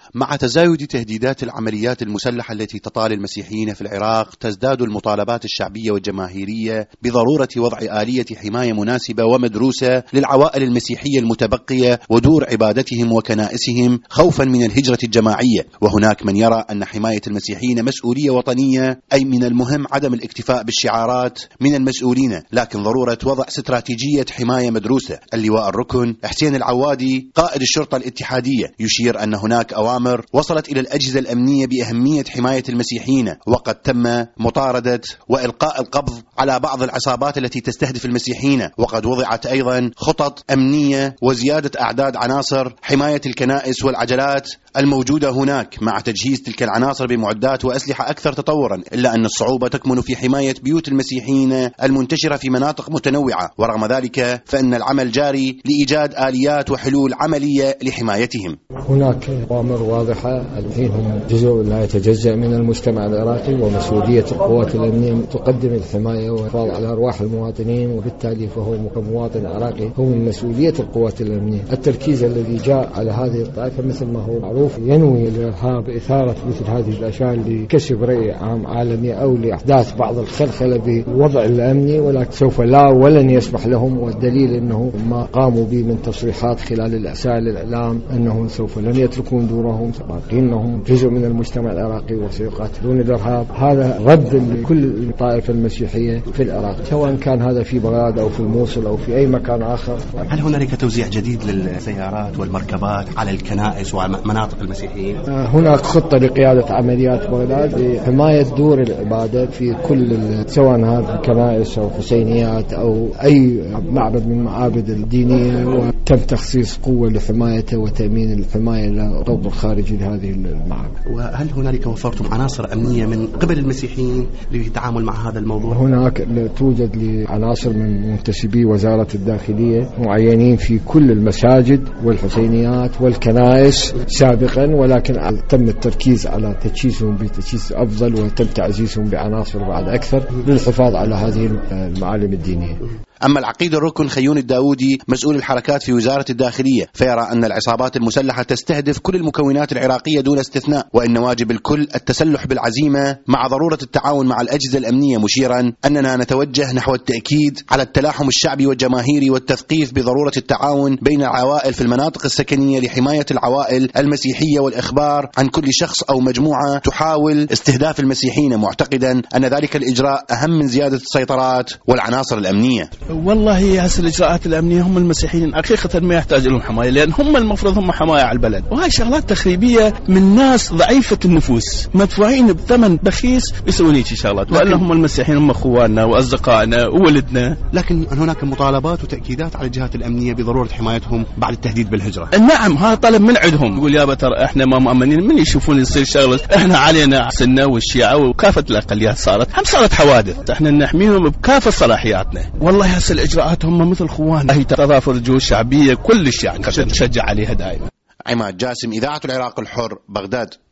مع تزايد تهديدات العمليات المسلحة التي تطال المسيحيين في العراق، تزداد المطالبات الشعبية والجماهيرية بضرورة وضع آلية حماية مناسبة ومدروسة للعوائل المسيحية المتبقية ودور عبادتهم وكنائسهم خوفا من الهجرة الجماعية. وهناك من يرى أن حماية المسيحيين مسؤولية وطنية، أي من المهم عدم الاكتفاء بالشعارات من المسؤولين، لكن ضرورة وضع استراتيجية حماية مدروسة. اللواء الركن حسين العوادي قائد الشرطة الاتحادية يشير أن هناك أوامر وصلت إلى الأجهزة الأمنية بأهمية حماية المسيحيين، وقد تم مطاردة وإلقاء القبض على بعض العصابات التي تستهدف المسيحيين، وقد وضعت أيضا خطط أمنية وزيادة أعداد عناصر حماية الكنائس والعجلات الموجودة هناك، مع تجهيز تلك العناصر بمعدات وأسلحة أكثر تطورا. إلا أن الصعوبة تكمن في حماية بيوت المسيحيين المنتشرة في مناطق متنوعة، ورغم ذلك فإن العمل جاري لإيجاد آليات وحلول عملية لحمايتهم. هناك أوامر واضحة، الحين هم جزء لا يتجزأ من المجتمع العراقي، ومسؤولية القوات الأمنية تقدم الحماية والحفاظ على أرواح المواطنين، وبالتالي فهو كمواطن عراقي هو من مسؤولية القوات الأمنية. التركيز الذي جاء على هذه الطائفة مثل ما هو معروف ينوي الإرهاب، إثارة مثل هذه الأشياء لكسب رأي عام عالمي أو لإحداث بعض الخلخلة بالوضع الأمني، ولكن سوف لا ولن يسمح لهم. والدليل أنه ما قاموا به من تصريحات خلال الوسائل الإعلام أنهم سوف لن يتركون دورهم، باقين أنهم جزء من المجتمع العراقي وسيقاتلون الإرهاب. هذا رد لكل الطائفة المسيحية في العراق، سواء كان هذا في بغداد أو في الموصل أو في أي مكان آخر. هل هنالك توزيع جديد للسيارات والمركبات على الكنائس ومناطق المسيحيين؟ هناك خطة لقيادة عمليات بغداد لحماية دور العبادة في كل سواء هذه الكنائس أو حسينيات أو أي معبد من المعابد الدينية، وتم تخصيص قوة لحمايته وتأمين الحماية للطوق الخارجي لهذه المعابد. وهل هنالك وفرتم عناصر أمنية من قبل المسيحيين للتعامل مع هذا الموضوع؟ هناك توجد عناصر من منتسبي وزارة الداخلية معينين في كل المساجد والحسينيات والكنائس سابقا، ولكن تم التركيز على تجهيزهم بتجهيز أفضل، وتم تعزيزهم بعناصر بعد أكثر للحفاظ على هذه المعالم الدينية. أما العقيد الركن خيون الداودي مسؤول الحركات في وزارة الداخلية فيرى أن العصابات المسلحة تستهدف كل المكونات العراقية دون استثناء، وإن واجب الكل التسلح بالعزيمة مع ضرورة التعاون مع الأجهزة الأمنية، مشيرا أننا نتوجه نحو التأكيد على التلاحم الشعبي والجماهيري والتثقيف بضرورة التعاون بين العوائل في المناطق السكنية لحماية العوائل المسيحية، والإخبار عن كل شخص أو مجموعة تحاول استهداف المسيحيين، معتقدا أن ذلك الإجراء أهم من زيادة السيطرات والعناصر الأمنية. والله هسه الإجراءات الأمنية هم المسيحيين حقيقة ما يحتاج لهم حماية، لأن هم المفروض هم حماية على البلد، وهاي شغلات تخريبية من ناس ضعيفة النفوس مدفوعين بثمن بخيس يسوون هيك شغلات، وإلا هم المسيحيين هم أخواننا وأصدقائنا وولدنا. لكن هناك مطالبات وتأكيدات على الجهات الأمنية بضرورة حمايتهم بعد التهديد بالهجرة. نعم، هذا طلب من عندهم، يقول يا ترى احنا ما مؤمنين من يشوفون يصير شغله، احنا علينا سنة والشيعة وكافة الأقليات صارت حوادث، احنا نحميهم بكافة صلاحياتنا. والله هسه الإجراءات هم مثل خوان، هي تضافر الجيوش الشعبية كل الشيعة نشجع عليها دائما. عماد جاسم، إذاعة العراق الحر، بغداد.